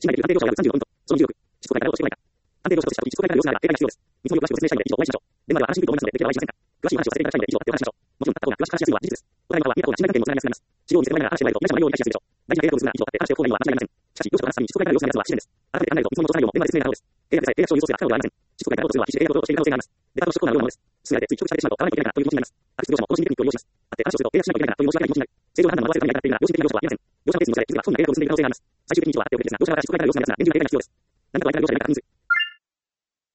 信頼できる安定業者は約35ポイント。その26、執行会から落ちてこないか。安定業者として執行会から要請があるが、定価が必要です。見積もりを詳しく説明したいので以上お会いしましょう。電話では話しにくいと思いますので、できればお会いしませんか。詳しいお話をさせていただきたいので以上発表を話しましょう。もちろん、片方が詳しく話しやすいのは事実です。お互いの方は見た方が信頼関係もつながりやすくなります。資料を見せてもらいながら話してもらえると、皆様の内容を理解しやすいでしょう。大事な契約を結んだ以上あって、話しておく方がいいのは間違いありません。しかし、業者と話すために執行会から要請があるのは不自然です。改めて考えると、見積もりの調査内容も電話で説明が可能です。契約でさえ契約書を郵送するが不可能ではありません。執行会から落とすのは必死で契約をしている可能性があります。データと執行のようなものです。進められてつい記録されてしまうと、買わないといけないからという気持ちになります。悪質業者もこの心理テクニックを利用します。あって、話をすると契約しないといけないからという申し訳ない気持ちになる。正常な判断の合わせるためにやっているが、良心的な業者はいません。業者のペースに乗せて、自ら不本意な契約を結んでいる可能性があります。最終的に以上はあっておくべきですが、業者が執行会から要請をするなら、厳重な契約が必要です。何かと相手の業者で連絡が人数、